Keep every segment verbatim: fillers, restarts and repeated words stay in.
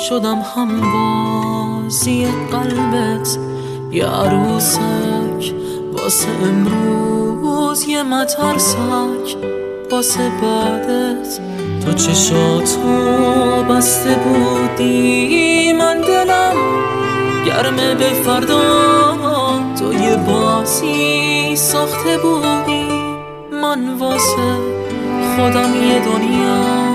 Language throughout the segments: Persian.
شدم هم بازی قلبت، یه عروسک واسه امروز، یه مترسک واسه بعدت. تو چشاتو بسته بودی، من دلم گرمه به فردا. تو یه بازی ساخته بودی، من واسه خودم یه دنیا.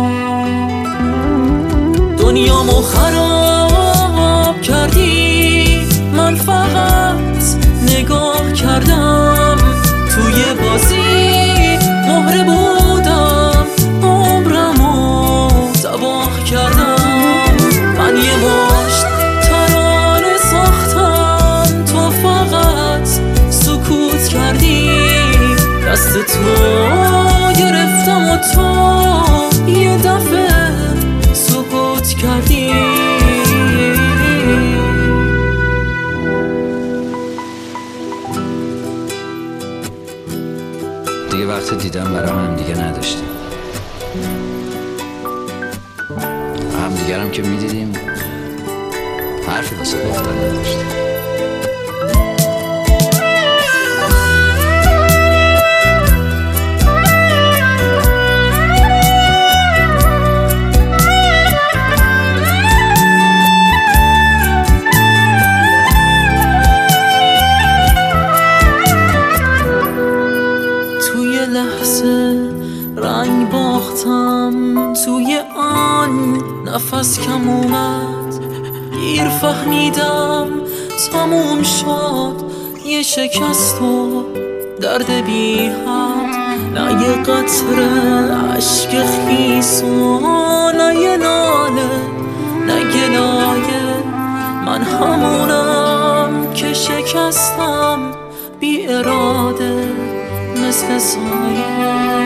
دنیامو خراب کردی، من فقط نگاه کردم. توی بازی مهره بودم، عمرمو تباه کردم. من یه مشت ترانه ساختم، تو فقط سکوت کردی. دست تو گرفتم و تو یه دفعه سکوت کردی. دیگه وقت دیدن برای هم دیگه نداشتیم. هم دیگرم که میدیدیم حرفی واسه گفتن نداشتیم. رنگ باختم توی آن نفس کم اومد، گیر فهمیدم تموم شد یه شکست و درد بی حد. نه یه قطره عشق خیس و نه یه ناله نه گلایه، من همونم که شکستم بی اراده مثل سایه.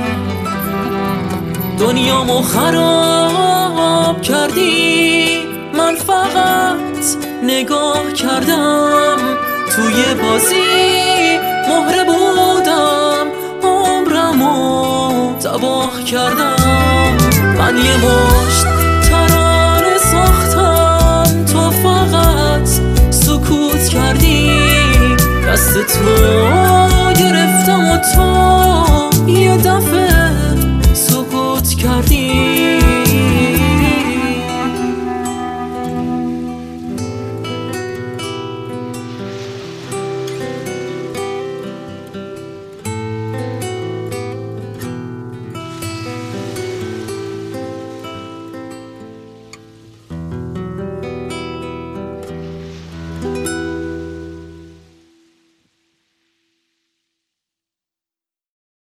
دنیامو خراب کردی، من فقط نگاه کردم. توی بازی مهره بودم، عمرمو تباه کردم. من یه مشت ترانه ساختم، تو فقط سکوت کردی. دست تو گرفتم و تو یه دفعه